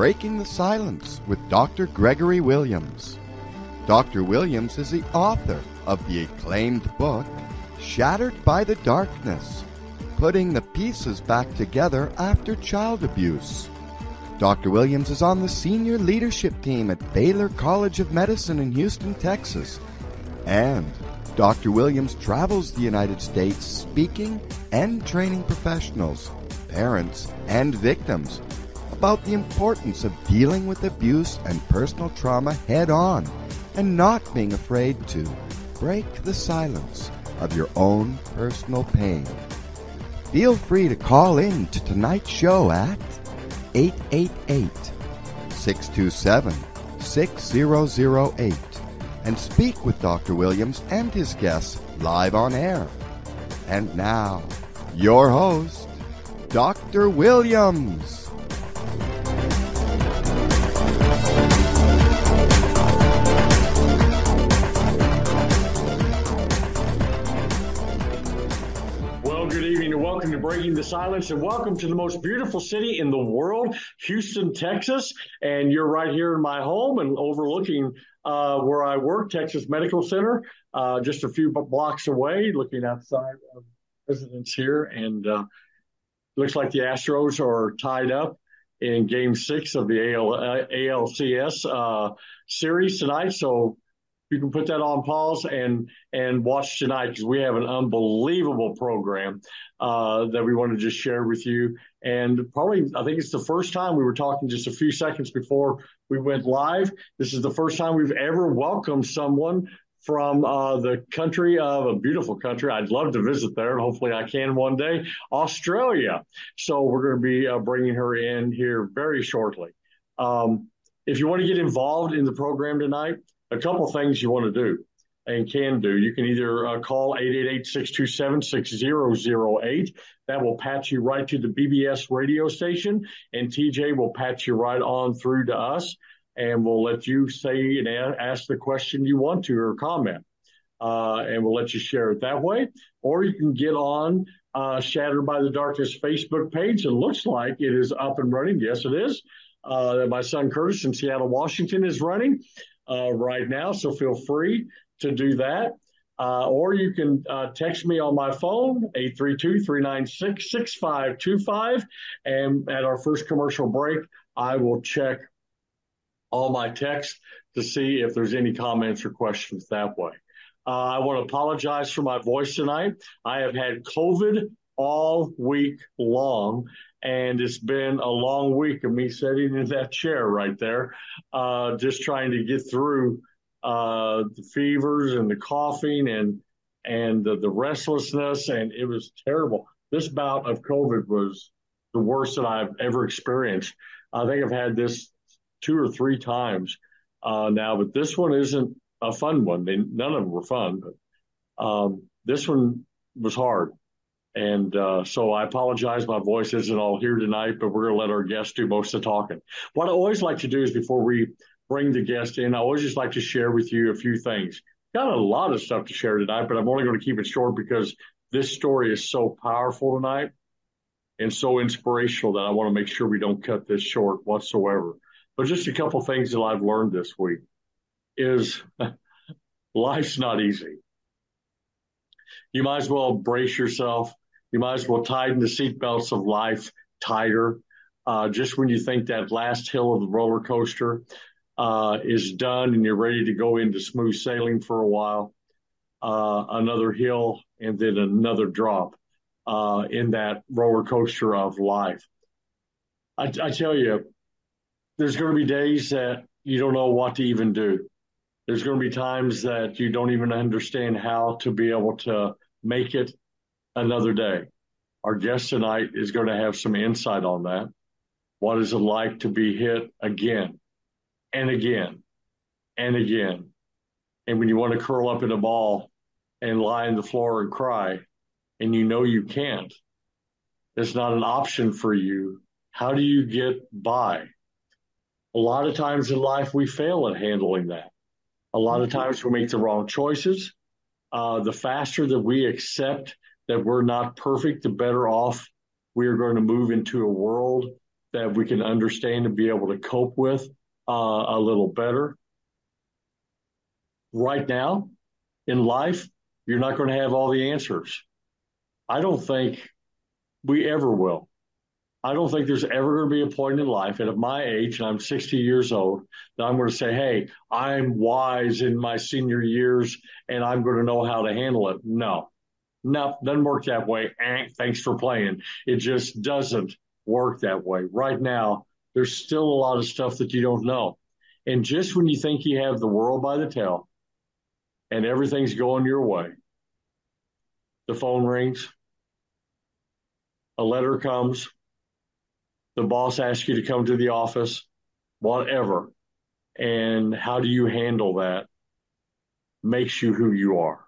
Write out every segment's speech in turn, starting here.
Breaking the Silence with Dr. Gregory Williams. Dr. Williams is the author of the acclaimed book, Shattered by the Darkness, Putting the Pieces Back Together After Child Abuse. Dr. Williams is on the senior leadership team at Baylor College of Medicine in Houston, Texas. And Dr. Williams travels the United States speaking and training professionals, parents, and victims about the importance of dealing with abuse and personal trauma head-on and not being afraid to break the silence of your own personal pain. Feel free to call in to tonight's show at 888-627-6008 and speak with Dr. Williams and his guests live on air. And now, your host, Dr. Williams. Welcome to Breaking the Silence, and welcome to the most beautiful city in the world, Houston, Texas. And you're right here in my home and overlooking where I work, Texas Medical Center, just a few blocks away, looking outside of residence here. And looks like the Astros are tied up in Game 6 of the ALCS series tonight. So you can put that on pause and watch tonight, because we have an unbelievable program that we want to just share with you. And probably, I think it's the first time, we were talking just a few seconds before we went live, this is the first time we've ever welcomed someone from the country of a beautiful country. I'd love to visit there, and hopefully I can one day, Australia. So we're going to be bringing her in here very shortly. If you want to get involved in the program tonight, a couple things you want to do and can do. You can either call 888-627-6008. That will patch you right to the BBS radio station, and TJ will patch you right on through to us, and we'll let you say and ask the question you want to or comment, and we'll let you share it that way. Or you can get on Shattered by the Darkness Facebook page. It looks like it is up and running. Yes, it is. My son Curtis in Seattle, Washington is running right now, so feel free to do that. Or you can text me on my phone, 832-396-6525. And at our first commercial break, I will check all my texts to see if there's any comments or questions that way. I want to apologize for my voice tonight. I have had COVID all week long, and it's been a long week of me sitting in that chair right there, just trying to get through the fevers and the coughing and the restlessness, and it was terrible. This bout of COVID was the worst that I've ever experienced. I think I've had this 2 or 3 times now, but this one isn't a fun one. None of them were fun, but this one was hard. And so I apologize. My voice isn't all here tonight, but we're going to let our guests do most of the talking. What I always like to do is, before we bring the guest in, I always just like to share with you a few things. Got a lot of stuff to share tonight, but I'm only going to keep it short because this story is so powerful tonight and so inspirational that I want to make sure we don't cut this short whatsoever. But just a couple things that I've learned this week is life's not easy. You might as well brace yourself. You might as well tighten the seatbelts of life tighter. Just when you think that last hill of the roller coaster is done and you're ready to go into smooth sailing for a while, another hill and then another drop in that roller coaster of life. I tell you, there's going to be days that you don't know what to even do. There's going to be times that you don't even understand how to be able to make it another day. Our guest tonight is going to have some insight on that. What is it like to be hit again and again and again? And when you want to curl up in a ball and lie on the floor and cry, and you know you can't, it's not an option for you. How do you get by? A lot of times in life, we fail at handling that. A lot of times we make the wrong choices. The faster that we accept that we're not perfect, the better off we are going to move into a world that we can understand and be able to cope with a little better. Right now in life, you're not going to have all the answers. I don't think we ever will. I don't think there's ever going to be a point in life, and at my age, and I'm 60 years old, that I'm going to say, hey, I'm wise in my senior years and I'm going to know how to handle it. No, doesn't work that way. Thanks for playing. It just doesn't work that way. Right now, there's still a lot of stuff that you don't know. And just when you think you have the world by the tail and everything's going your way, the phone rings, a letter comes, the boss asks you to come to the office, whatever. And how do you handle that? Makes you who you are.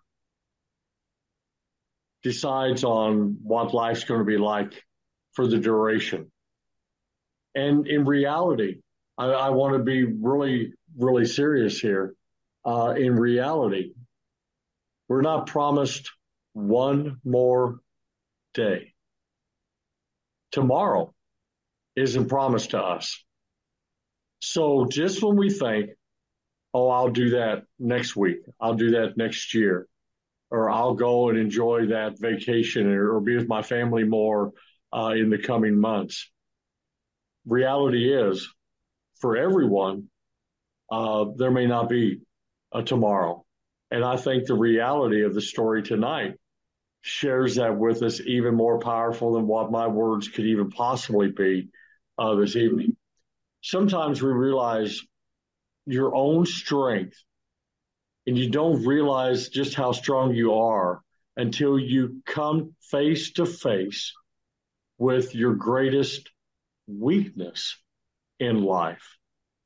Decides on what life's going to be like for the duration. And in reality, I want to be really, really serious here. In reality, we're not promised one more day. Tomorrow isn't promised to us. So just when we think, oh, I'll do that next week, I'll do that next year, or I'll go and enjoy that vacation or be with my family more in the coming months. Reality is, for everyone, there may not be a tomorrow. And I think the reality of the story tonight shares that with us even more powerful than what my words could even possibly be this evening. Sometimes we realize your own strength, and you don't realize just how strong you are until you come face to face with your greatest weakness in life.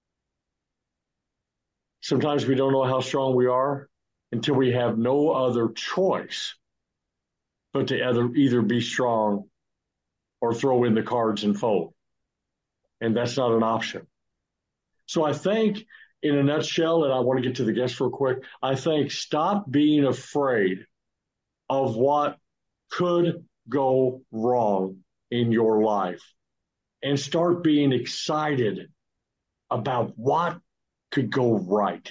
Sometimes we don't know how strong we are until we have no other choice but to either be strong or throw in the cards and fold. And that's not an option. So I think, in a nutshell, and I want to get to the guests real quick, I think stop being afraid of what could go wrong in your life and start being excited about what could go right.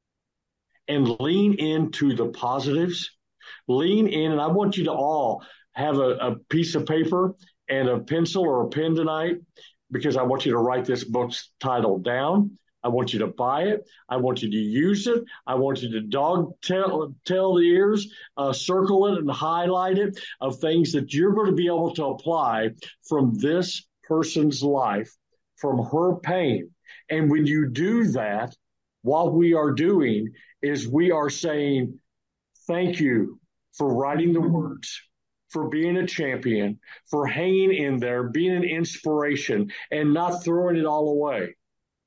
And lean into the positives. Lean in, and I want you to all have a piece of paper and a pencil or a pen tonight, because I want you to write this book's title down. I want you to buy it. I want you to use it. I want you to tell the ears, circle it and highlight it of things that you're going to be able to apply from this person's life, from her pain. And when you do that, what we are doing is we are saying, thank you for writing the words, for being a champion, for hanging in there, being an inspiration, and not throwing it all away,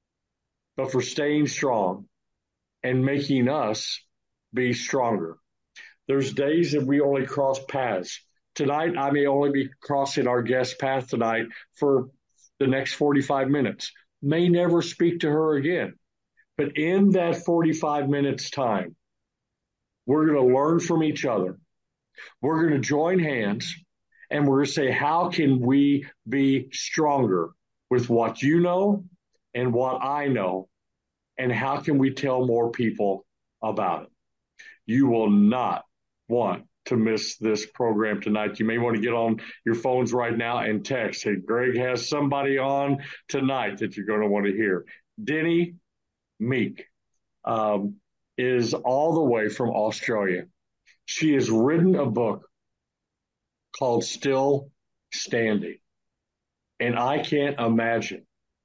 but for staying strong and making us be stronger. There's days that we only cross paths. Tonight, I may only be crossing our guest path tonight for the next 45 minutes. May never speak to her again. But in that 45 minutes time, we're going to learn from each other. We're going to join hands, and we're going to say, how can we be stronger with what you know and what I know, and how can we tell more people about it? You will not want to miss this program tonight. You may want to get on your phones right now and text, hey, Greg has somebody on tonight that you're going to want to hear. Denny Meek is all the way from Australia. She has written a book called Still Standing. And I can't imagine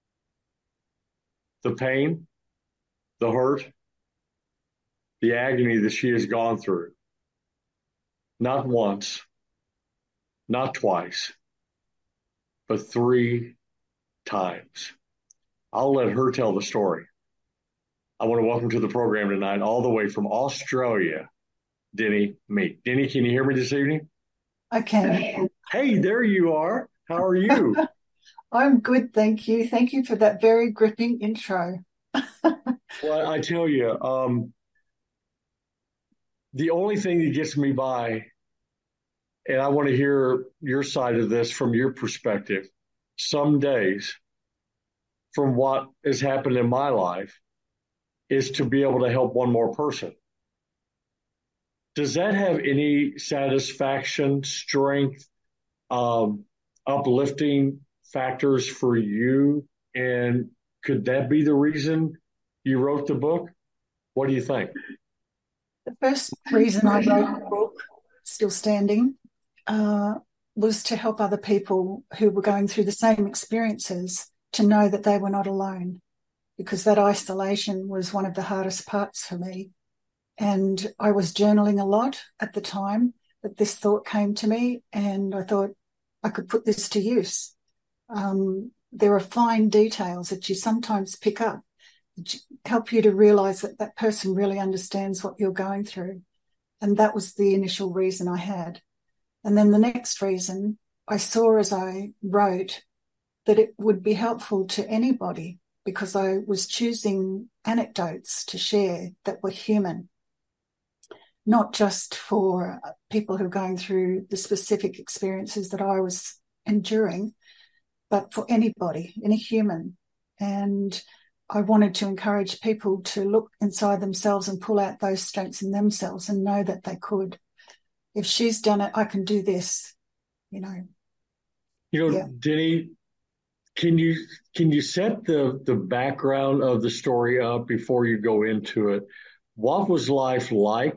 the pain, the hurt, the agony that she has gone through. Not once, not twice, but 3 times. I'll let her tell the story. I want to welcome to the program tonight, all the way from Australia, Denny Meek. Denny, can you hear me this evening? I can. Hey, there you are. How are you? I'm good, thank you. Thank you for that very gripping intro. Well, I tell you, the only thing that gets me by, and I want to hear your side of this from your perspective, some days from what has happened in my life is to be able to help one more person. Does that have any satisfaction, strength, uplifting factors for you? And could that be the reason you wrote the book? What do you think? The first reason I wrote the book, Still Standing, was to help other people who were going through the same experiences to know that they were not alone, because that isolation was one of the hardest parts for me. And I was journaling a lot at the time that this thought came to me, and I thought I could put this to use. There are fine details that you sometimes pick up that help you to realize that that person really understands what you're going through. And that was the initial reason I had. And then the next reason I saw as I wrote that it would be helpful to anybody, because I was choosing anecdotes to share that were human, not just for people who are going through the specific experiences that I was enduring, but for anybody, any human. And I wanted to encourage people to look inside themselves and pull out those strengths in themselves and know that they could. If she's done it, I can do this, you know. Yeah. Denny, can you set the background of the story up before you go into it? What was life like,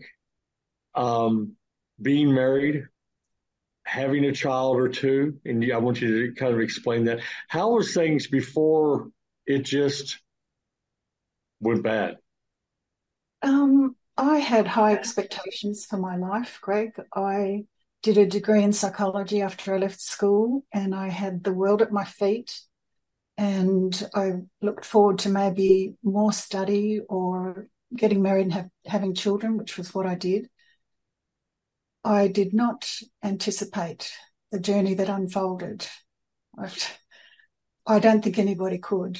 being married, having a child or two? And I want you to kind of explain that. How was things before it just went bad? I had high expectations for my life, Greg. I did a degree in psychology after I left school, and I had the world at my feet. And I looked forward to maybe more study or getting married and having children, which was what I did. I did not anticipate the journey that unfolded. I don't think anybody could.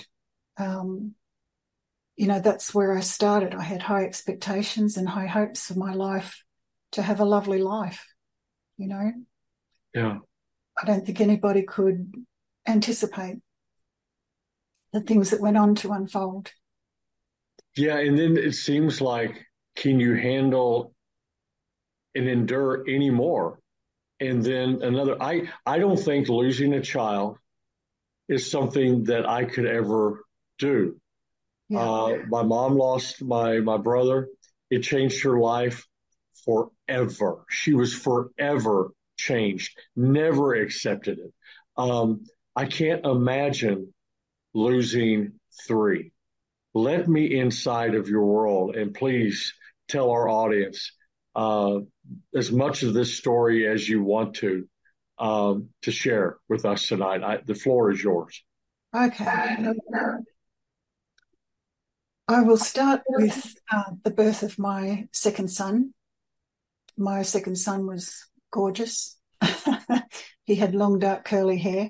That's where I started. I had high expectations and high hopes for my life to have a lovely life, you know. Yeah. I don't think anybody could anticipate the things that went on to unfold. Yeah, and then it seems like, can you handle and endure any more? And then I don't think losing a child is something that I could ever do. Yeah. My mom lost my brother. It changed her life forever. She was forever changed, never accepted it. I can't imagine losing three. Let me inside of your world, and please tell our audience as much of this story as you want to share with us tonight. The floor is yours. Okay. I will start with the birth of my second son. My second son was gorgeous. He had long, dark, curly hair.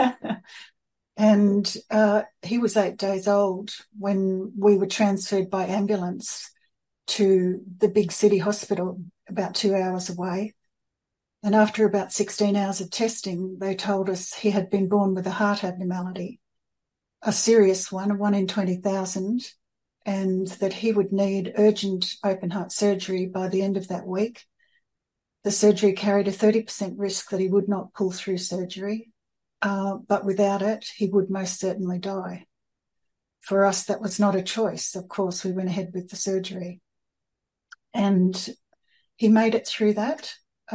And he was 8 days old when we were transferred by ambulance to the big city hospital about 2 hours away. And after about 16 hours of testing, they told us he had been born with a heart abnormality, a serious one, a 1 in 20,000, and that he would need urgent open heart surgery by the end of that week. The surgery carried a 30% risk that he would not pull through surgery, but without it, he would most certainly die. For us, that was not a choice. Of course, we went ahead with the surgery. And he made it through that.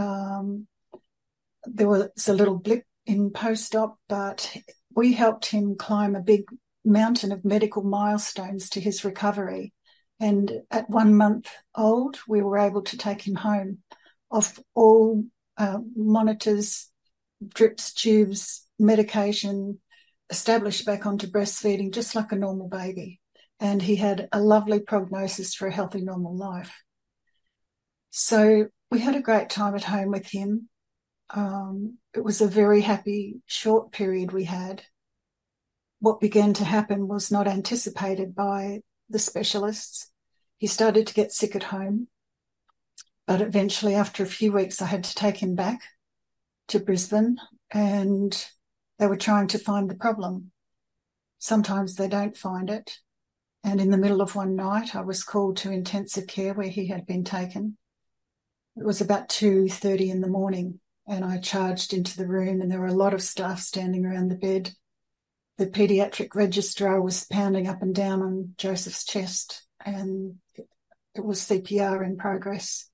There was a little blip in post-op, but we helped him climb a big mountain of medical milestones to his recovery. And at 1 month old, we were able to take him home off all monitors, drips, tubes, medication, established back onto breastfeeding, just like a normal baby. And he had a lovely prognosis for a healthy, normal life. So we had a great time at home with him. It was a very happy, short period we had. What began to happen was not anticipated by the specialists. He started to get sick at home, but eventually, after a few weeks, I had to take him back to Brisbane, and they were trying to find the problem. Sometimes they don't find it. And in the middle of one night, I was called to intensive care where he had been taken. It was about 2:30 in the morning, and I charged into the room, and there were a lot of staff standing around the bed. The paediatric registrar was pounding up and down on Joseph's chest, and it was CPR in progress.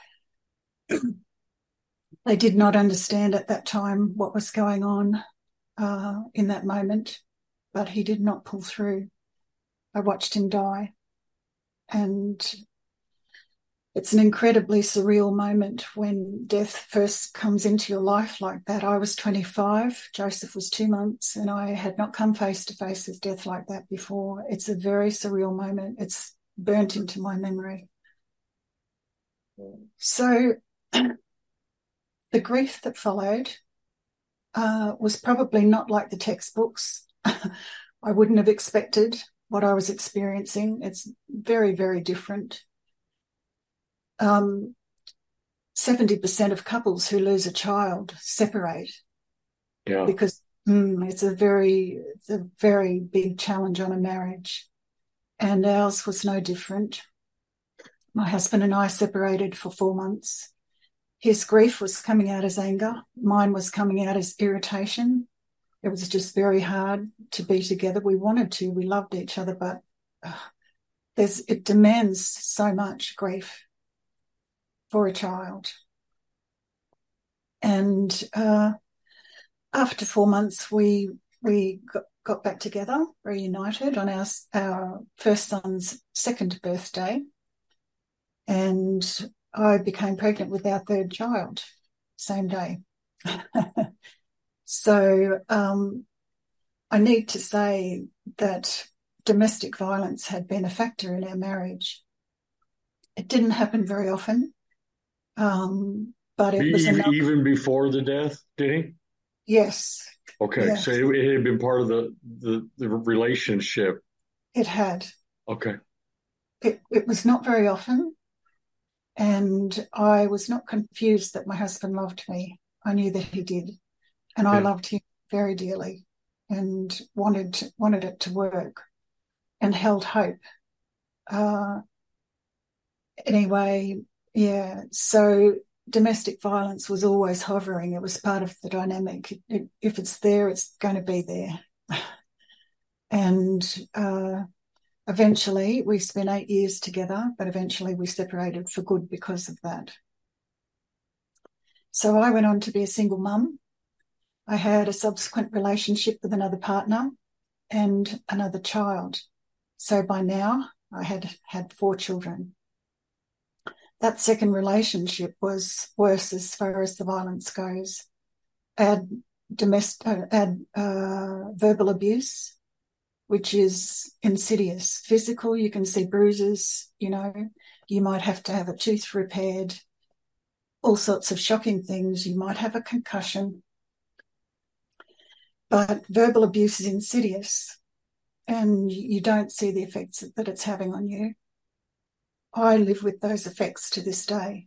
They did not understand at that time what was going on in that moment, but he did not pull through. I watched him die, and it's an incredibly surreal moment when death first comes into your life like that. I was 25, Joseph was 2 months, and I had not come face to face with death like that before. It's a very surreal moment. It's burnt into my memory. So the grief that followed was probably not like the textbooks. I wouldn't have expected what I was experiencing. It's very, very different. 70% of couples who lose a child separate. Yeah. Because it's a very big challenge on a marriage. And ours was no different. My husband and I separated for 4 months. His grief was coming out as anger. Mine was coming out as irritation. It was just very hard to be together. We wanted to, we loved each other, but it demands so much grief for a child. And after 4 months, we got back together, reunited on our first son's 2nd birthday. And I became pregnant with our 3rd child, same day. So I need to say that domestic violence had been a factor in our marriage. It didn't happen very often, but it was enough. Even before the death, did he? Yes. Okay, yes. So it had been part of the relationship. It had. Okay. It was not very often, and I was not confused that my husband loved me. I knew that he did, and I loved him very dearly, and wanted it to work, and held hope. Anyway, yeah. So domestic violence was always hovering. It was part of the dynamic. If it's there, it's going to be there. And eventually, we spent 8 years together, but eventually we separated for good because of that. So I went on to be a single mum. I had a subsequent relationship with another partner and another child. So by now, I had 4 children. That second relationship was worse as far as the violence goes. Add verbal abuse, which is insidious. Physical, you can see bruises, you might have to have a tooth repaired, all sorts of shocking things. You might have a concussion. But verbal abuse is insidious, and you don't see the effects that it's having on you. I live with those effects to this day.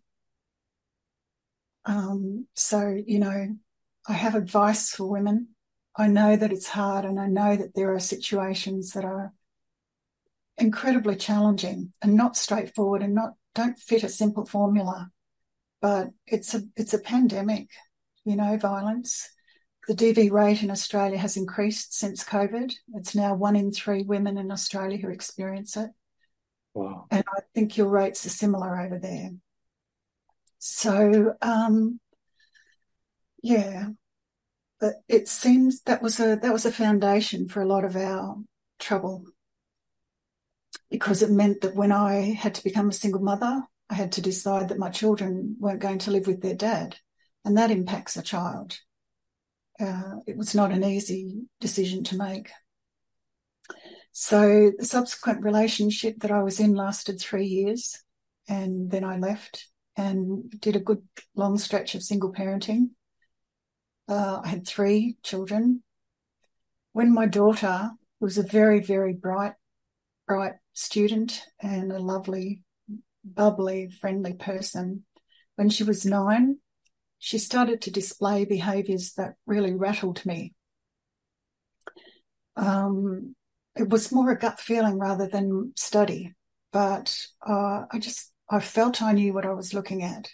So, I have advice for women. I know that it's hard, and I know that there are situations that are incredibly challenging and not straightforward and don't fit a simple formula. But it's a pandemic, violence. The DV rate in Australia has increased since COVID. It's now 1 in 3 women in Australia who experience it. Wow. And I think your rates are similar over there. So, but it seems that was a foundation for a lot of our trouble, because it meant that when I had to become a single mother, I had to decide that my children weren't going to live with their dad, and that impacts a child. It was not an easy decision to make. So the subsequent relationship that I was in lasted 3 years, and then I left and did a good long stretch of single parenting. I had 3 children. When my daughter, who was a very, very bright student and a lovely, bubbly, friendly person, when she was 9, she started to display behaviours that really rattled me. it was more a gut feeling rather than study. But I felt I knew what I was looking at.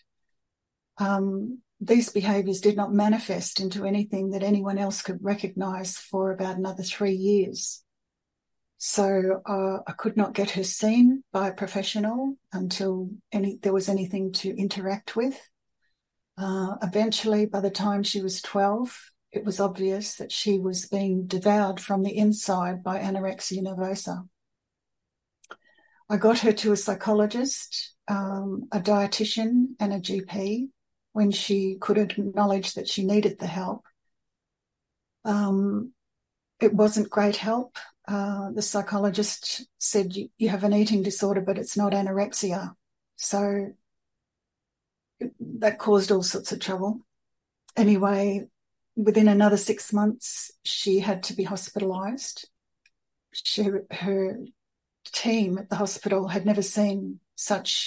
These behaviours did not manifest into anything that anyone else could recognise for about another 3 years. So I could not get her seen by a professional until there was anything to interact with. Eventually, by the time she was 12, it was obvious that she was being devoured from the inside by anorexia nervosa. I got her to a psychologist, a dietitian, and a GP when she could acknowledge that she needed the help. It wasn't great help. The psychologist said, you have an eating disorder, but it's not anorexia. So that caused all sorts of trouble. Anyway, within another 6 months, she had to be hospitalised. Her team at the hospital had never seen such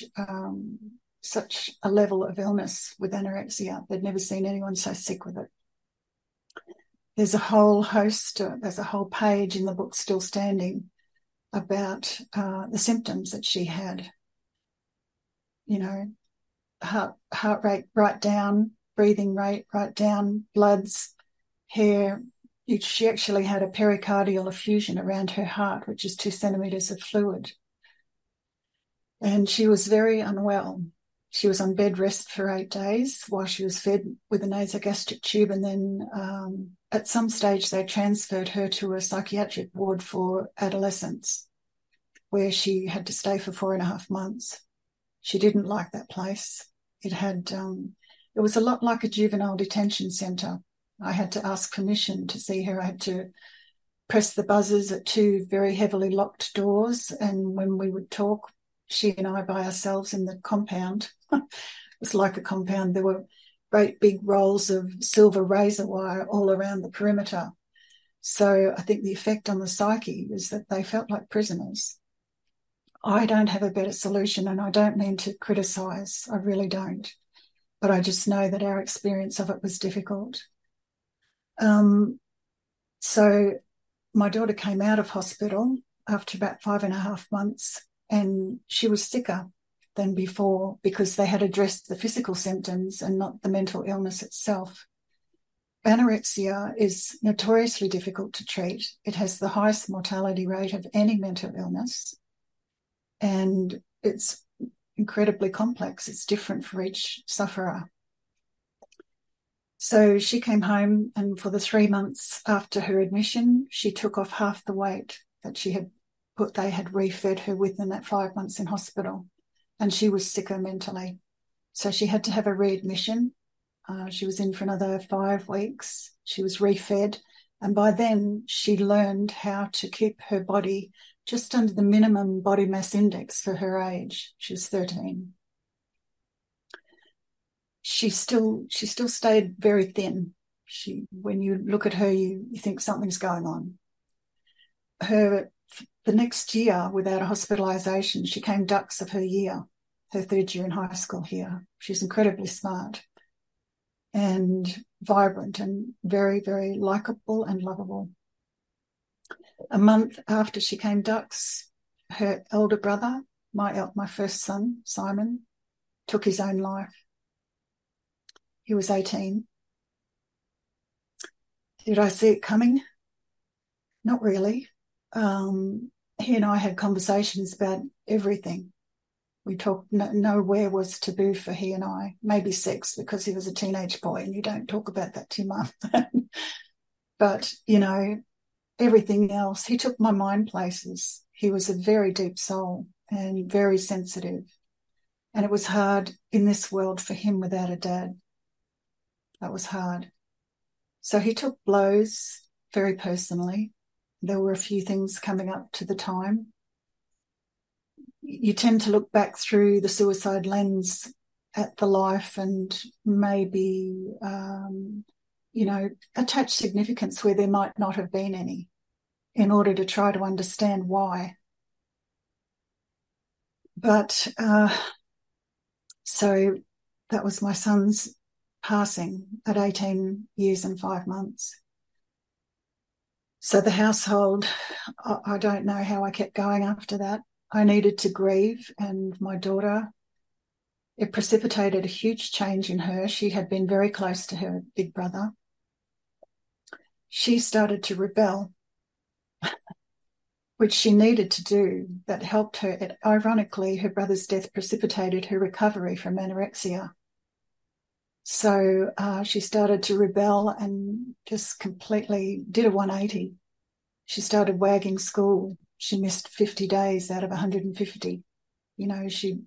a level of illness with anorexia. They'd never seen anyone so sick with it. There's a whole page in the book Still Standing about the symptoms that she had. You know, heart rate right down, breathing rate right down, bloods, hair. She actually had a pericardial effusion around her heart, which is 2 centimetres of fluid. And she was very unwell. She was on bed rest for 8 days while she was fed with a nasogastric tube. And then at some stage, they transferred her to a psychiatric ward for adolescents, where she had to stay for 4.5 months. She didn't like that place. It was a lot like a juvenile detention centre. I had to ask permission to see her. I had to press the buzzers at 2 very heavily locked doors. And when we would talk, she and I by ourselves in the compound, it was like a compound. There were great big rolls of silver razor wire all around the perimeter. So I think the effect on the psyche is that they felt like prisoners. I don't have a better solution, and I don't mean to criticise. I really don't. But I just know that our experience of it was difficult. So my daughter came out of hospital after about 5.5 months, and she was sicker than before because they had addressed the physical symptoms and not the mental illness itself. Anorexia is notoriously difficult to treat. It has the highest mortality rate of any mental illness, and it's incredibly complex. It's different for each sufferer. So she came home, and for the 3 months after her admission, she took off half the weight that they had refed her with in that 5 months in hospital, and she was sicker mentally. So she had to have a readmission. She was in for another 5 weeks. She was refed, and by then she learned how to keep her body just under the minimum body mass index for her age. She was 13. She still stayed very thin. When you look at her, you think something's going on. The next year, without a hospitalisation, she came dux of her year, her 3rd year in high school here. She's incredibly smart and vibrant and very, very likeable and lovable. A month after she came dux, her elder brother, my first son, Simon, took his own life. He was 18. Did I see it coming? Not really. He and I had conversations about everything. We talked, nowhere was taboo for he and I. Maybe sex, because he was a teenage boy and you don't talk about that to your mum. But, everything else, he took my mind places. He was a very deep soul and very sensitive. And it was hard in this world for him without a dad. That was hard. So he took blows very personally. There were a few things coming up to the time. You tend to look back through the suicide lens at the life and maybe, attach significance where there might not have been any in order to try to understand why. But so that was my son's passing at 18 years and 5 months. So the household, I don't know how I kept going after that. I needed to grieve, and my daughter, it precipitated a huge change in her. She had been very close to her big brother. She started to rebel, which she needed to do. That helped her. Ironically, her brother's death precipitated her recovery from anorexia. So she started to rebel and just completely did a 180. She started wagging school. She missed 50 days out of 150. You know, she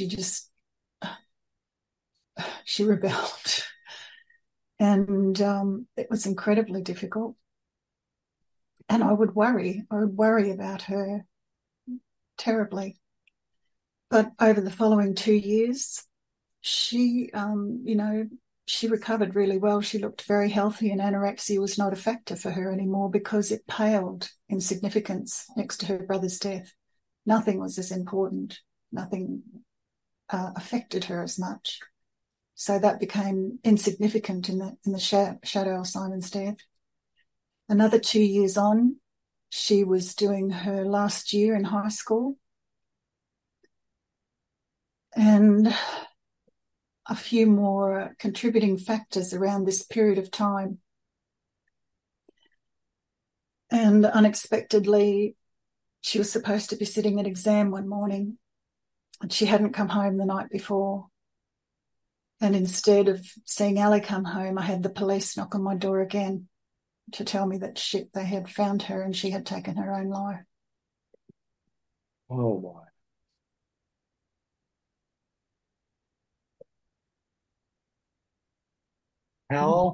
rebelled. And it was incredibly difficult. And I would worry about her terribly. But over the following 2 years, she recovered really well. She looked very healthy, and anorexia was not a factor for her anymore because it paled in significance next to her brother's death. Nothing was as important. Nothing affected her as much. So that became insignificant in the shadow of Simon's death. Another 2 years on, she was doing her last year in high school. And a few more contributing factors around this period of time. And unexpectedly, she was supposed to be sitting an exam one morning, and she hadn't come home the night before. And instead of seeing Ali come home, I had the police knock on my door again to tell me that they had found her and she had taken her own life. Oh, my. How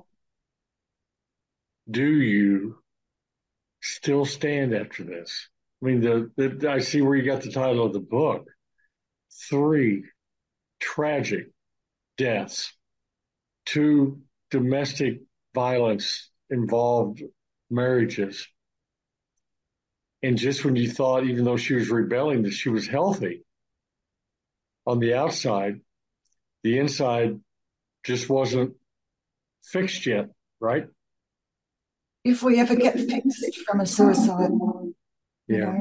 do you still stand after this? I mean, I see where you got the title of the book. 3 tragic deaths, 2 domestic violence involved marriages. And just when you thought, even though she was rebelling, that she was healthy on the outside, the inside just wasn't fixed yet, right? If we ever get fixed from a suicide, Yeah.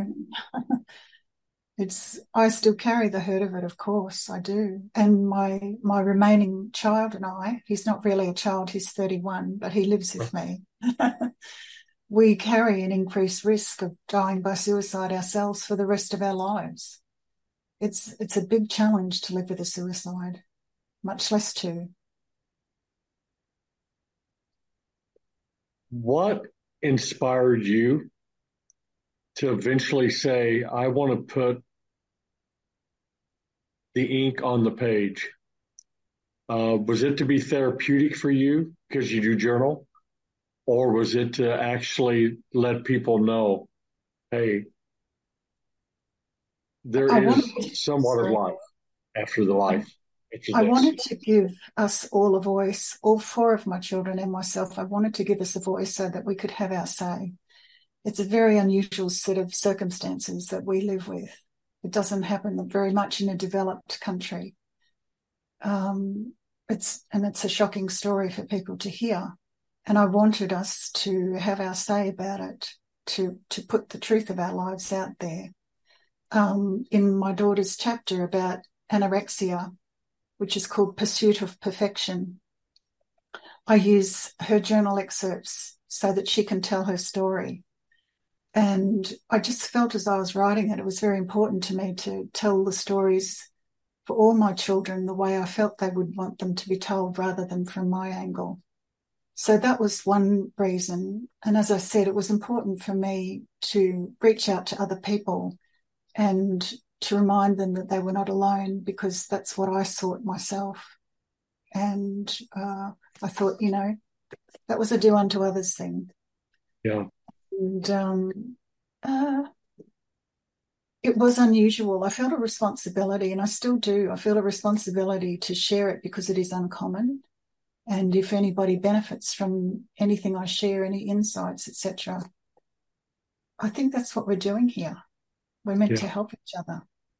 I still carry the hurt of it, of course, I do. And my remaining child and I, he's not really a child, he's 31, but he lives with me. We carry an increased risk of dying by suicide ourselves for the rest of our lives. It's a big challenge to live with a suicide, much less 2. What inspired you to eventually say, I want to put the ink on the page? Was it to be therapeutic for you because you do journal? Or was it to actually let people know, hey, there is somewhat of life after the life? I wanted to give us all a voice, all 4 of my children and myself. I wanted to give us a voice so that we could have our say. It's a very unusual set of circumstances that we live with. It doesn't happen very much in a developed country. It's a shocking story for people to hear. And I wanted us to have our say about it, to put the truth of our lives out there. In my daughter's chapter about anorexia, which is called Pursuit of Perfection, I use her journal excerpts so that she can tell her story. And I just felt as I was writing it was very important to me to tell the stories for all my children the way I felt they would want them to be told rather than from my angle. So that was one reason. And as I said, it was important for me to reach out to other people and to remind them that they were not alone, because that's what I sought myself. And I thought, that was a do unto others thing. Yeah. And it was unusual. I felt a responsibility, and I still do. I feel a responsibility to share it because it is uncommon. And if anybody benefits from anything I share, any insights, etc., I think that's what we're doing here. We're meant to help each other.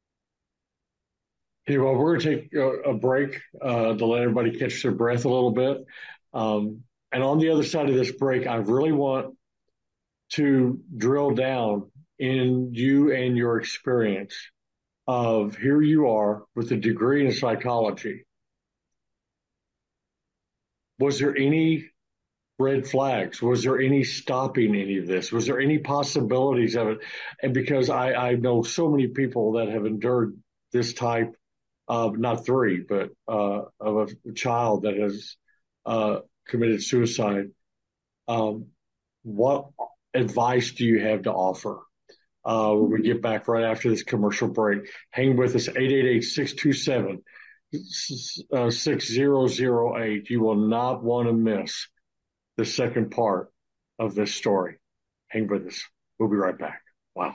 Okay, well, we're going to take a break to let everybody catch their breath a little bit. And on the other side of this break, I really want to drill down in you and your experience of here you are with a degree in psychology. Was there any red flags? Was there any stopping any of this? Was there any possibilities of it? And because I know so many people that have endured this type of, not three, but of a child that has committed suicide. What advice do you have to offer? When we get back right after this commercial break, hang with us, 888-627-6008. You will not want to miss the second part of this story. Hang with us. We'll be right back. Wow.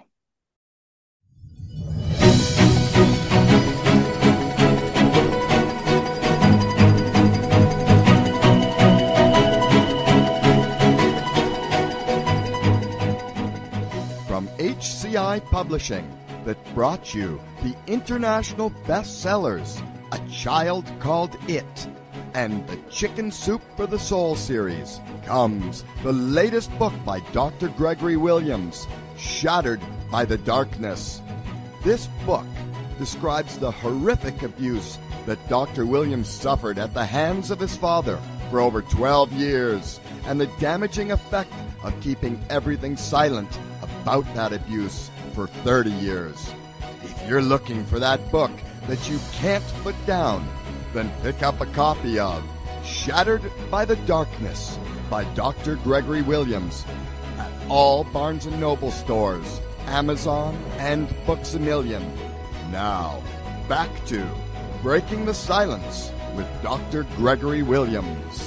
From HCI Publishing, that brought you the international bestsellers, A Child Called It, and the Chicken Soup for the Soul series, comes the latest book by Dr. Gregory Williams, Shattered by the Darkness. This book describes the horrific abuse that Dr. Williams suffered at the hands of his father for over 12 years, and the damaging effect of keeping everything silent about that abuse for 30 years. If you're looking for that book that you can't put down, then pick up a copy of Shattered by the Darkness by Dr. Gregory Williams at all Barnes & Noble stores, Amazon, and Books A Million. Now, back to Breaking the Silence with Dr. Gregory Williams.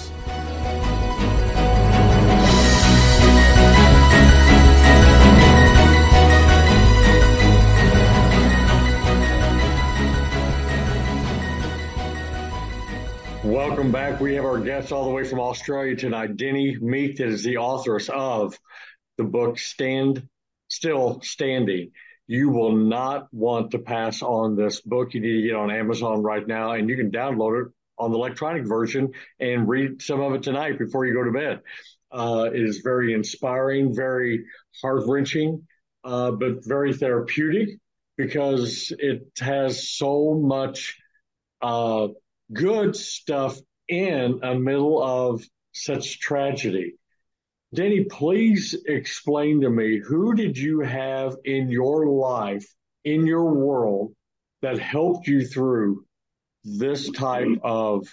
Welcome back. We have our guest all the way from Australia tonight, Denny Meek, that is the author of the book Still Standing. You will not want to pass on this book. You need to get on Amazon right now, and you can download it on the electronic version and read some of it tonight before you go to bed. It is very inspiring, very heart-wrenching, but very therapeutic because it has so much good stuff in the middle of such tragedy. Denny, please explain to me, who did you have in your life, in your world, that helped you through this type of,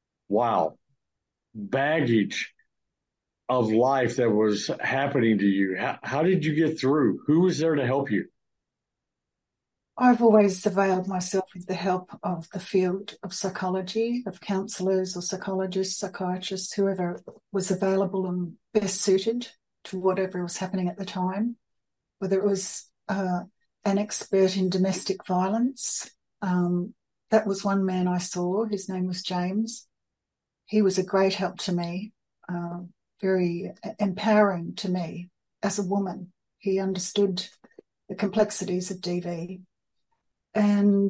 baggage of life that was happening to you? How did you get through? Who was there to help you? I've always availed myself of the help of the field of psychology, of counsellors or psychologists, psychiatrists, whoever was available and best suited to whatever was happening at the time, whether it was an expert in domestic violence. That was one man I saw. His name was James. He was a great help to me, very empowering to me as a woman. He understood the complexities of DV. And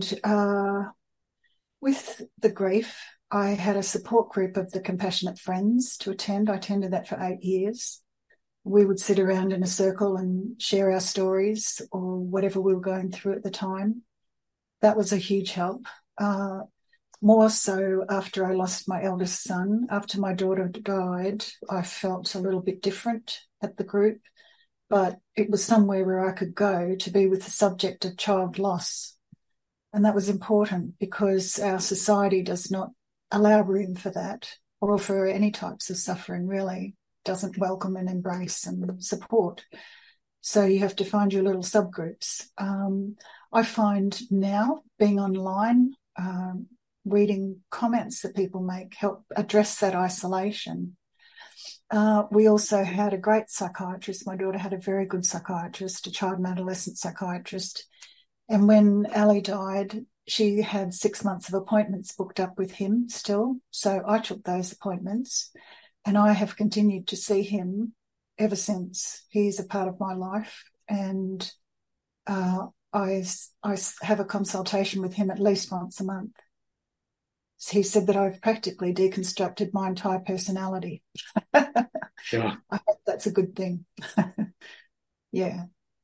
with the grief, I had a support group of the Compassionate Friends to attend. I attended that for 8 years. We would sit around in a circle and share our stories or whatever we were going through at the time. That was a huge help. More so after I lost my eldest son. After my daughter died, I felt a little bit different at the group, but it was somewhere where I could go to be with the subject of child loss. And that was important because our society does not allow room for that, or for any types of suffering, really. Doesn't welcome and embrace and support. So you have to find your little subgroups. I find now being online, reading comments that people make help address that isolation. We also had a great psychiatrist. My daughter had a very good psychiatrist, a child and adolescent psychiatrist. And when Ali died, she had 6 months of appointments booked up with him still. So I took those appointments and I have continued to see him ever since. He's a part of my life, and I have a consultation with him at least once a month. He said that I've practically deconstructed my entire personality. Yeah. I hope that's a good thing. Yeah.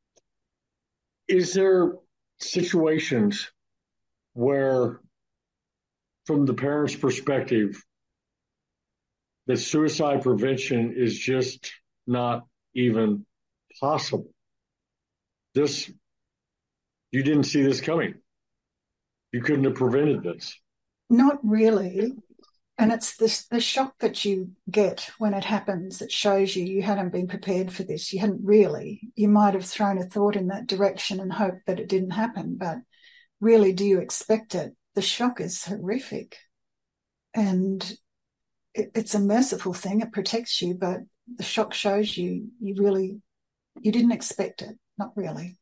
Is there situations where, from the parent's perspective, that suicide prevention is just not even possible? This, you didn't see this coming. You couldn't have prevented this. Not really. And it's the shock that you get when it happens that shows you hadn't been prepared for this. You hadn't really. You might have thrown a thought in that direction and hoped that it didn't happen, but really, do you expect it? The shock is horrific. And it's a merciful thing. It protects you, but the shock shows you you didn't expect it. Not really.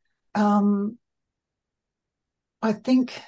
I think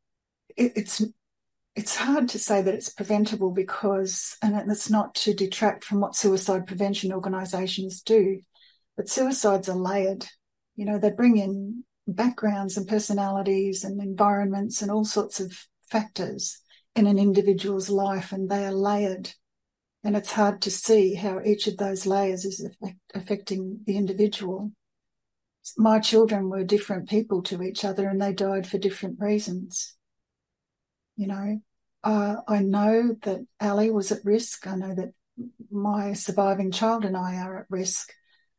it's hard to say that it's preventable because, and it's not to detract from what suicide prevention organisations do, but suicides are layered. You know, they bring in backgrounds and personalities and environments and all sorts of factors in an individual's life, and they are layered. And it's hard to see how each of those layers is affecting the individual. My children were different people to each other, and they died for different reasons. You know, I know that Ali was at risk. I know that my surviving child and I are at risk.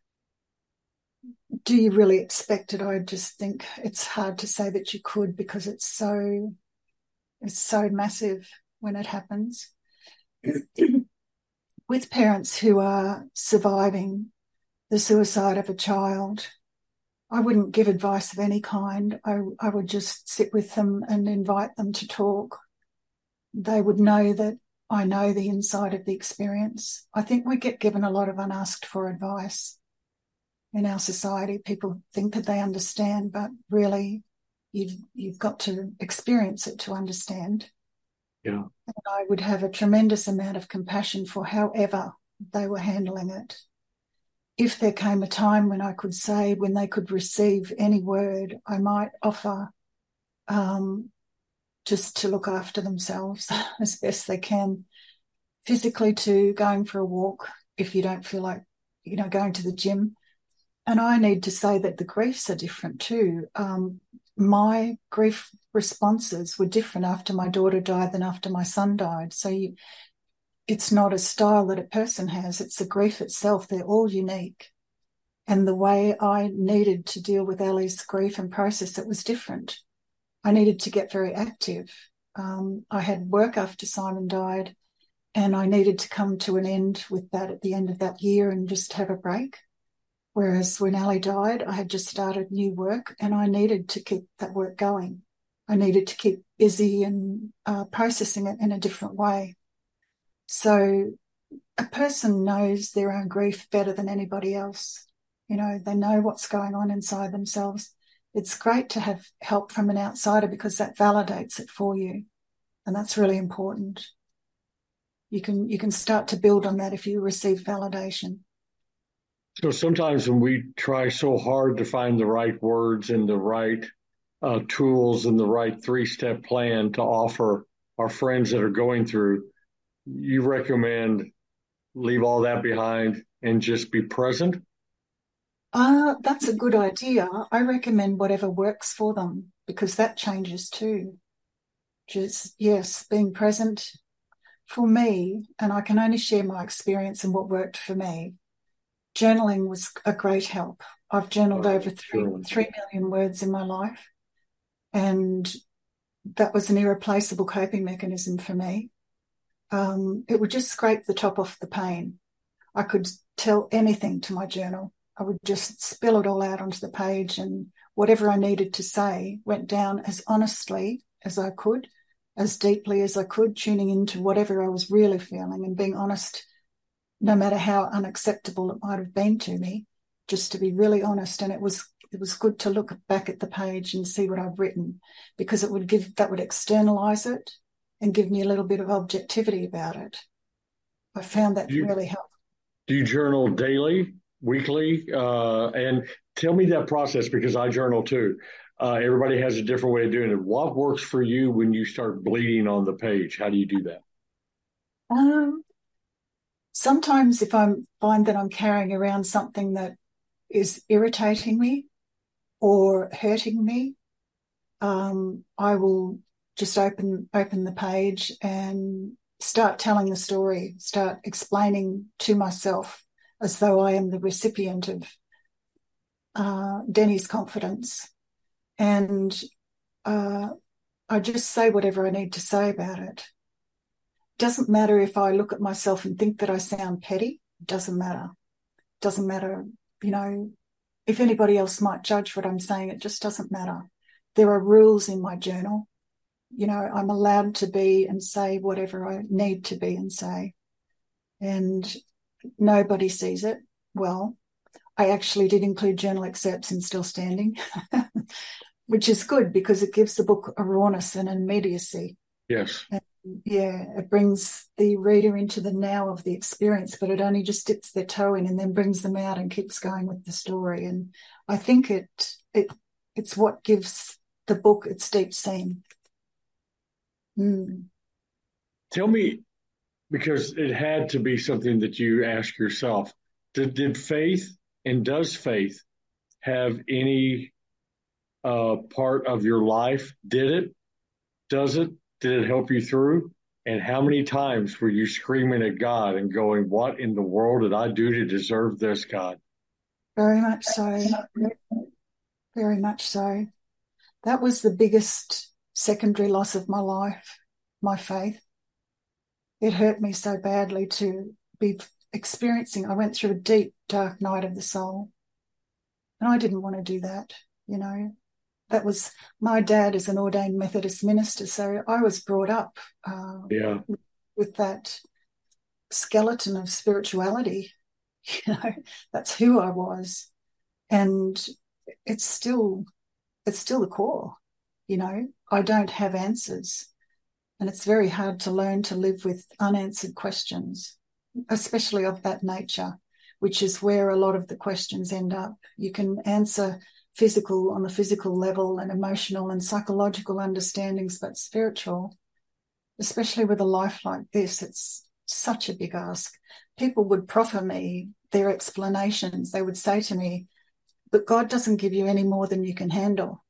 Do you really expect it? I just think it's hard to say that you could, because it's so massive when it happens. With parents who are surviving the suicide of a child, I wouldn't give advice of any kind. I would just sit with them and invite them to talk. They would know that I know the inside of the experience. I think we get given a lot of unasked for advice in our society. People think that they understand, but really you've got to experience it to understand. Yeah. And I would have a tremendous amount of compassion for however they were handling it. If there came a time when I could say, when they could receive any word, I might offer just to look after themselves as best they can, physically, to going for a walk if you don't feel like, going to the gym. And I need to say that the griefs are different too. My grief responses were different after my daughter died than after my son died. So it's not a style that a person has, it's the grief itself. They're all unique. And the way I needed to deal with Ali's grief and process it was different. I needed to get very active. I had work after Simon died, and I needed to come to an end with that at the end of that year and just have a break. Whereas when Ali died, I had just started new work and I needed to keep that work going. I needed to keep busy and processing it in a different way. So a person knows their own grief better than anybody else. They know what's going on inside themselves. It's great to have help from an outsider because that validates it for you. And that's really important. You can start to build on that if you receive validation. So sometimes when we try so hard to find the right words and the right tools and the right 3-step plan to offer our friends that are going through, you recommend leave all that behind and just be present? That's a good idea. I recommend whatever works for them because that changes too. Just, yes, being present for me, and I can only share my experience and what worked for me. Journaling was a great help. I've journaled over 3 million words in my life, and that was an irreplaceable coping mechanism for me. It would just scrape the top off the pain. I could tell anything to my journal. I would just spill it all out onto the page, and whatever I needed to say went down as honestly as I could, as deeply as I could, tuning into whatever I was really feeling and being honest, no matter how unacceptable it might have been to me, just to be really honest. And it was good to look back at the page and see what I've written, because that would externalize it and give me a little bit of objectivity about it. I found that really helpful. Do you journal daily, weekly? And tell me that process, because I journal too. Everybody has a different way of doing it. What works for you when you start bleeding on the page? How do you do that? Sometimes if I find that I'm carrying around something that is irritating me or hurting me, I will just open the page and start telling the story, start explaining to myself as though I am the recipient of Denny's confidence. And I just say whatever I need to say about it. Doesn't matter if I look at myself and think that I sound petty. Doesn't matter. Doesn't matter, if anybody else might judge what I'm saying, it just doesn't matter. There are rules in my journal. I'm allowed to be and say whatever I need to be and say. And nobody sees it. Well, I actually did include journal excerpts in Still Standing, which is good because it gives the book a rawness and an immediacy. Yes. And it brings the reader into the now of the experience, but it only just dips their toe in and then brings them out and keeps going with the story. And I think it's what gives the book its deep scene. Tell me, because it had to be something that you ask yourself, did faith and does faith have any part of your life? Did it? Does it? Did it help you through? And how many times were you screaming at God and going, what in the world did I do to deserve this, God? Very much so. Very much so. That was the biggest secondary loss of my life, my faith. It hurt me so badly to be experiencing. I went through a deep, dark night of the soul. And I didn't want to do that, That was, my dad is an ordained Methodist minister, so I was brought up with that skeleton of spirituality. That's who I was. And it's still the core, I don't have answers. And it's very hard to learn to live with unanswered questions, especially of that nature, which is where a lot of the questions end up. You can answer on the physical level and emotional and psychological understandings, but spiritual, especially with a life like this, it's such a big ask. People would proffer me their explanations. They would say to me, but God doesn't give you any more than you can handle.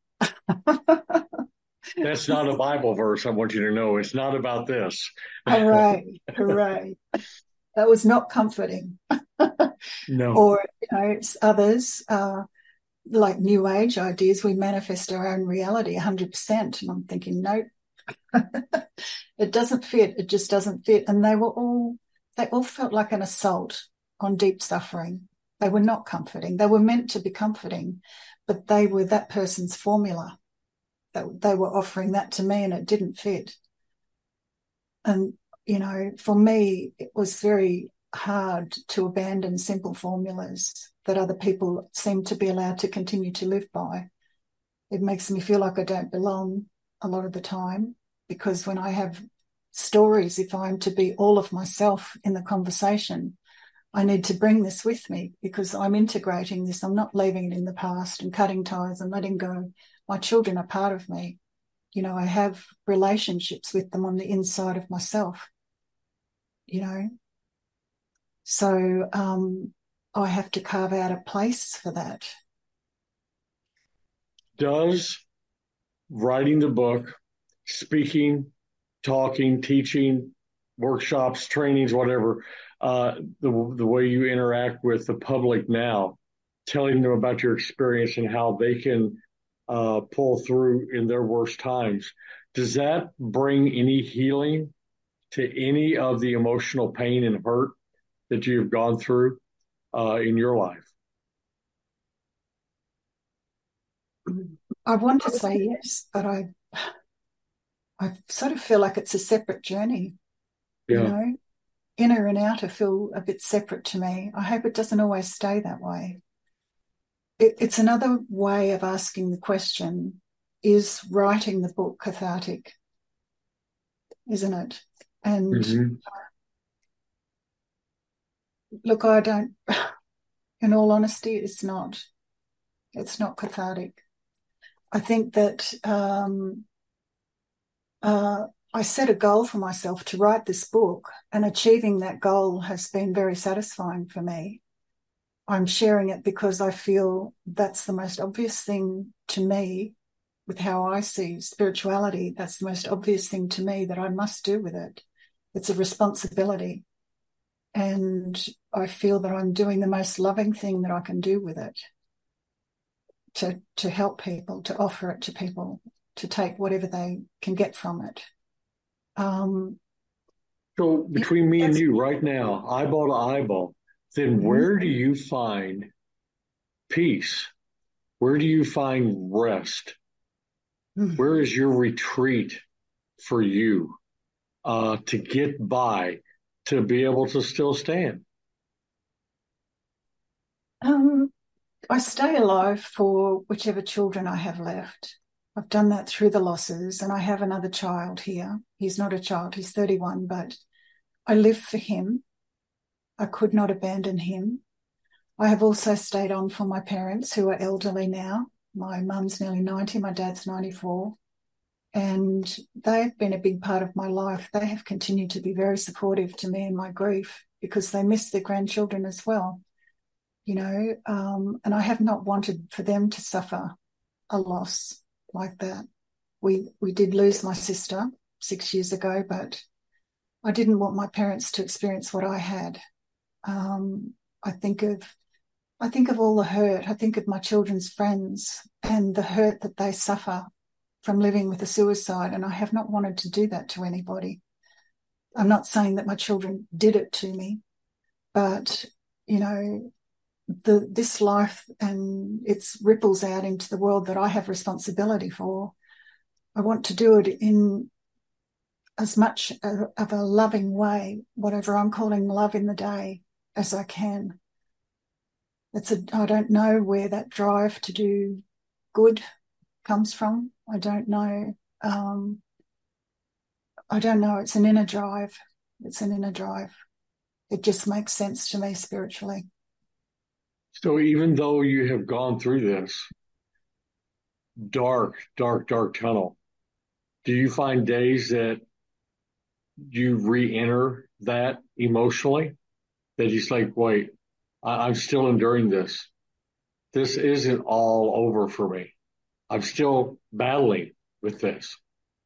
That's not a Bible verse, I want you to know. It's not about this. Hooray. That was not comforting. No. Or, others, like New Age ideas, we manifest our own reality 100%. And I'm thinking, nope, it doesn't fit. It just doesn't fit. And they all felt like an assault on deep suffering. They were not comforting. They were meant to be comforting, but they were that person's formula. They were offering that to me and it didn't fit. And, for me, it was very hard to abandon simple formulas that other people seem to be allowed to continue to live by. It makes me feel like I don't belong a lot of the time, because when I have stories, if I'm to be all of myself in the conversation, I need to bring this with me because I'm integrating this. I'm not leaving it in the past and cutting ties and letting go. My children are part of me. I have relationships with them on the inside of myself, So I have to carve out a place for that. Does writing the book, speaking, talking, teaching, workshops, trainings, whatever, the way you interact with the public now, telling them about your experience and how they can pull through in their worst times, does that bring any healing to any of the emotional pain and hurt that you've gone through in your life? I want to say yes, but I sort of feel like it's a separate journey. Yeah. Inner and outer feel a bit separate to me. I hope it doesn't always stay that way. It's another way of asking the question, is writing the book cathartic? Isn't it? And look, I don't, in all honesty, it's not cathartic. I think that I set a goal for myself to write this book, and achieving that goal has been very satisfying for me. I'm sharing it because I feel that's the most obvious thing to me with how I see spirituality. That's the most obvious thing to me that I must do with it. It's a responsibility. And I feel that I'm doing the most loving thing that I can do with it, to help people, to offer it to people, to take whatever they can get from it. So between me and you right now, eyeball to eyeball, then where do you find peace? Where do you find rest? Where is your retreat for you to get by, to be able to still stand? I stay alive for whichever children I have left. I've done that through the losses, and I have another child here. He's not a child, he's 31, but I live for him. I could not abandon him. I have also stayed on for my parents, who are elderly now. My mum's nearly 90, my dad's 94. And they've been a big part of my life. They have continued to be very supportive to me in my grief because they miss their grandchildren as well, and I have not wanted for them to suffer a loss like that. We did lose my sister 6 years ago, but I didn't want my parents to experience what I had. I think of all the hurt. I think of my children's friends and the hurt that they suffer from living with a suicide, and I have not wanted to do that to anybody. I'm not saying that my children did it to me, but, this life and its ripples out into the world that I have responsibility for, I want to do it in as much of a loving way, whatever I'm calling love in the day, as I can. I don't know where that drive to do good comes from. I don't know. It's an inner drive. It just makes sense to me spiritually. So even though you have gone through this dark, dark, dark tunnel, do you find days that you re-enter that emotionally? That he's like, wait, I'm still enduring this. This isn't all over for me. I'm still battling with this.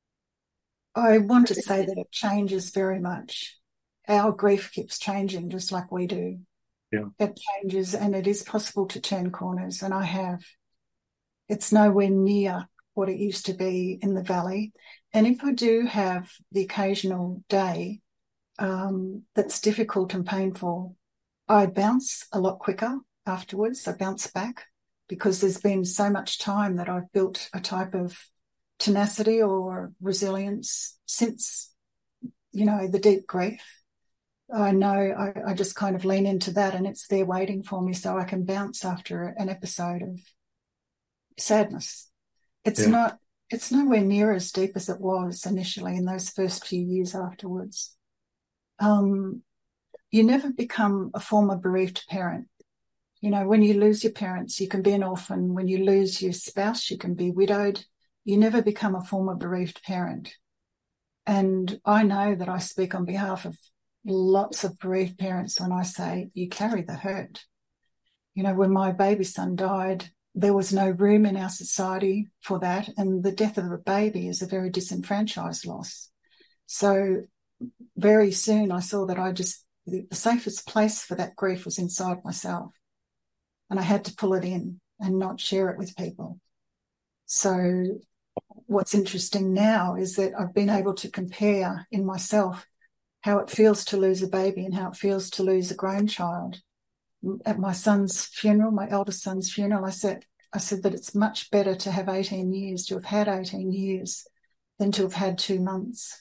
I want to say that it changes very much. Our grief keeps changing just like we do. Yeah. It changes, and it is possible to turn corners, and I have. It's nowhere near what it used to be in the valley. And if I do have the occasional day that's difficult and painful, I bounce a lot quicker afterwards. I bounce back because there's been so much time that I've built a type of tenacity or resilience since, the deep grief. I know I just kind of lean into that, and it's there waiting for me so I can bounce after an episode of sadness. It's nowhere near as deep as it was initially in those first few years afterwards. You never become a former bereaved parent. When you lose your parents, you can be an orphan. When you lose your spouse, you can be widowed. You never become a former bereaved parent. And I know that I speak on behalf of lots of bereaved parents when I say you carry the hurt. When my baby son died, there was no room in our society for that, and the death of a baby is a very disenfranchised loss. So very soon I saw that the safest place for that grief was inside myself, and I had to pull it in and not share it with people. So what's interesting now is that I've been able to compare in myself how it feels to lose a baby and how it feels to lose a grown child. At my son's funeral, my eldest son's funeral, I said that it's much better to have 18 years, to have had 18 years, than to have had 2 months.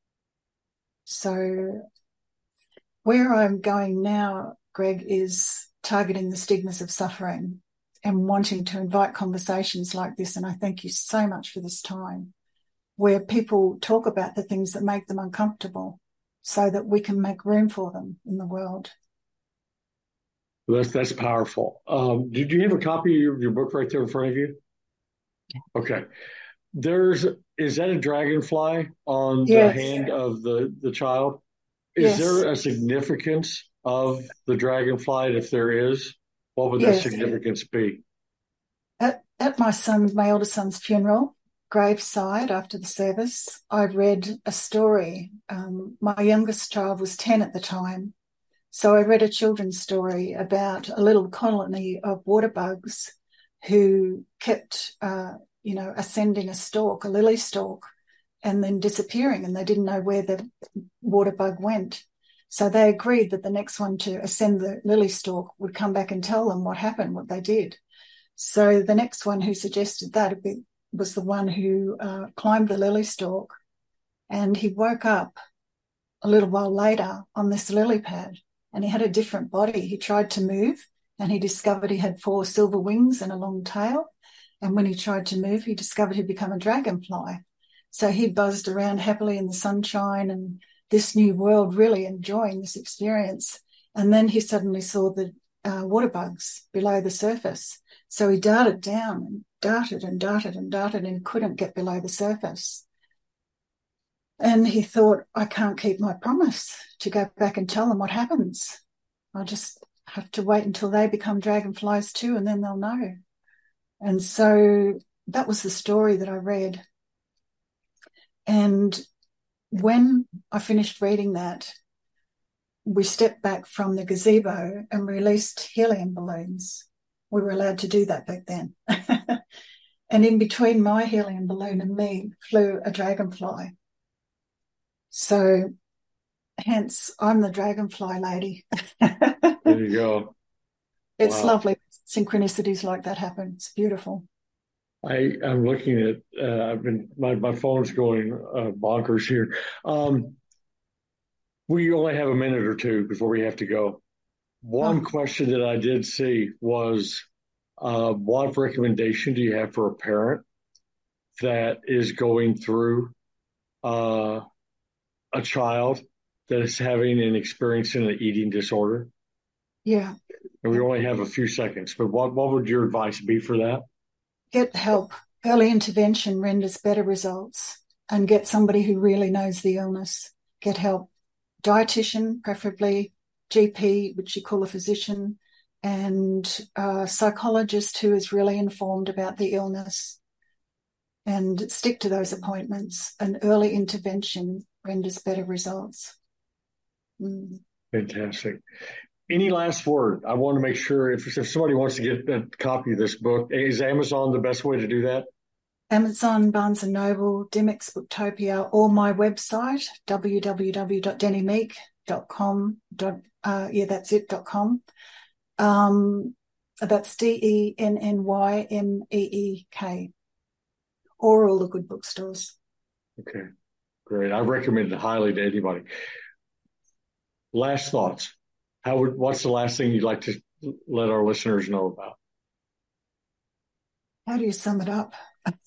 So where I'm going now, Greg, is targeting the stigmas of suffering and wanting to invite conversations like this. And I thank you so much for this time, where people talk about the things that make them uncomfortable so that we can make room for them in the world. That's powerful. Did you have a copy of your book right there in front of you? Okay. There's is that a dragonfly on the Yes, hand of the child? Is yes, there a significance of the dragonfly? And if there is, what would that yes. significance be? At my eldest son's funeral, graveside after the service, I read a story. My youngest child was 10 at the time. So I read a children's story about a little colony of water bugs who kept, ascending a stalk, a lily stalk, and then disappearing, and they didn't know where the water bug went. So they agreed that the next one to ascend the lily stalk would come back and tell them what happened, what they did. So the next one who suggested that was the one who climbed the lily stalk, and he woke up a little while later on this lily pad, and he had a different body. He tried to move, and he discovered he had 4 silver wings and a long tail. And when he tried to move, he discovered he'd become a dragonfly. So he buzzed around happily in the sunshine and this new world, really enjoying this experience. And then he suddenly saw the water bugs below the surface. So he darted down and darted and darted and darted and couldn't get below the surface. And he thought, I can't keep my promise to go back and tell them what happens. I'll just have to wait until they become dragonflies too, and then they'll know. And so that was the story that I read. And when I finished reading that, we stepped back from the gazebo and released helium balloons. We were allowed to do that back then. And in between my helium balloon and me flew a dragonfly. So hence, I'm the dragonfly lady. There you go. It's Wow. lovely. Synchronicities like that happen. It's beautiful. I'm looking at, my phone's going bonkers here. We only have a minute or two before we have to go. One Oh, question that I did see was, what recommendation do you have for a parent that is going through uh, a child that is having and experiencing an eating disorder? yeah. And we only have a few seconds, but what would your advice be for that? Get help. Early intervention renders better results, and get somebody who really knows the illness. Get help. Dietitian, preferably, GP, which you call a physician, and a psychologist who is really informed about the illness, and stick to those appointments. An early intervention renders better results. Mm. Fantastic. Any last word? I want to make sure if somebody wants to get a copy of this book, is Amazon the best way to do that? Amazon, Barnes& Noble, Dymocks, Booktopia, or my website, www.dennymeek.com. That's it, .com. That's DENNYMEEK, or all the good bookstores. Okay, great. I recommend it highly to anybody. Last thoughts. What's the last thing you'd like to let our listeners know about? How do you sum it up?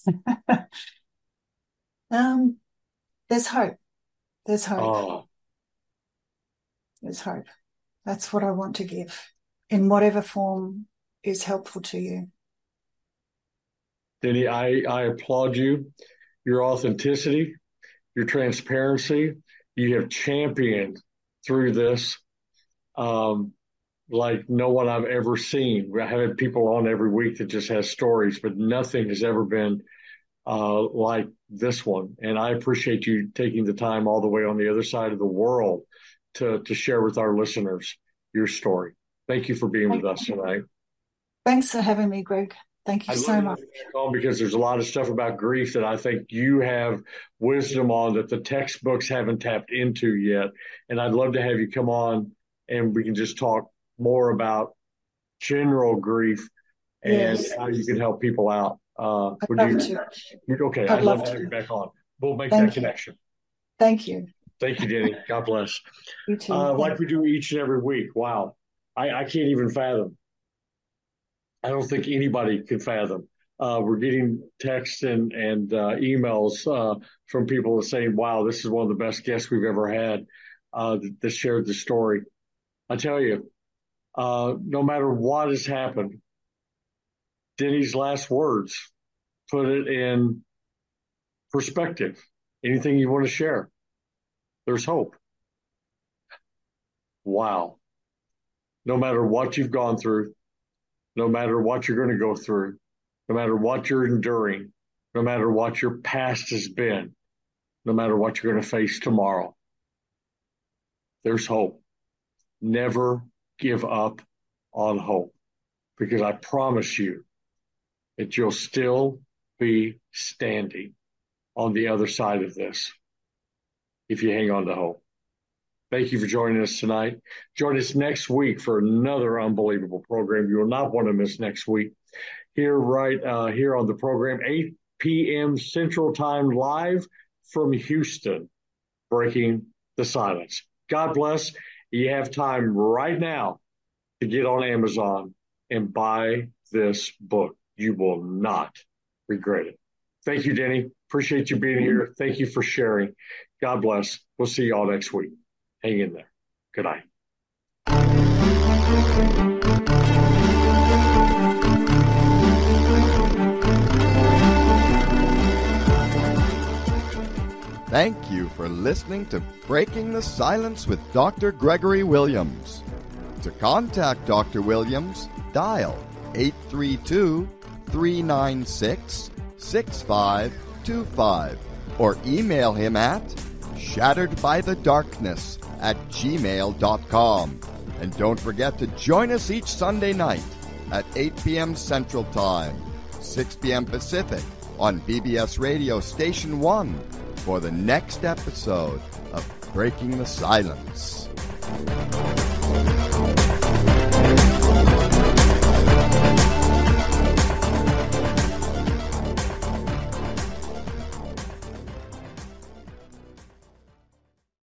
There's hope. There's hope. Oh, There's hope. That's what I want to give in whatever form is helpful to you. Denny, I applaud you, your authenticity, your transparency. You have championed through this like no one I've ever seen. I have had people on every week that just has stories, but nothing has ever been like this one. And I appreciate you taking the time all the way on the other side of the world to share with our listeners your story. Thank you for being with us tonight. Thanks for having me, Greg. Thank you I'd so love much. to have you back on because there's a lot of stuff about grief that I think you have wisdom on that the textbooks haven't tapped into yet. And I'd love to have you come on and we can just talk more about general grief and Yes, how you can help people out. I'd Would love you? to. Okay, I'd I'd love love to have you to. back on. We'll make that Thank you. connection. Thank you. Thank you, Denny. God bless. You too. Like we do each and every week. Wow. I can't even fathom. I don't think anybody can fathom. We're getting texts and emails from people saying, wow, this is one of the best guests we've ever had that shared the story. I tell you, no matter what has happened, Denny's last words put it in perspective. Anything you want to share? There's hope. Wow. No matter what you've gone through, no matter what you're going to go through, no matter what you're enduring, no matter what your past has been, no matter what you're going to face tomorrow, there's hope. Never give up on hope, because I promise you that you'll still be standing on the other side of this if you hang on to hope. Thank you for joining us tonight. Join us next week for another unbelievable program. You will not want to miss next week. Here on the program, 8 p.m. Central Time, live from Houston, Breaking the Silence. God bless. You have time right now to get on Amazon and buy this book. You will not regret it. Thank you, Denny. Appreciate you being here. Thank you for sharing. God bless. We'll see you all next week. Hang in there. Good night. Thank you for listening to Breaking the Silence with Dr. Gregory Williams. To contact Dr. Williams, dial 832-396-6525 or email him at shatteredbythedarkness@gmail.com. And don't forget to join us each Sunday night at 8 p.m. Central Time, 6 p.m. Pacific on BBS Radio Station 1 for the next episode of Breaking the Silence.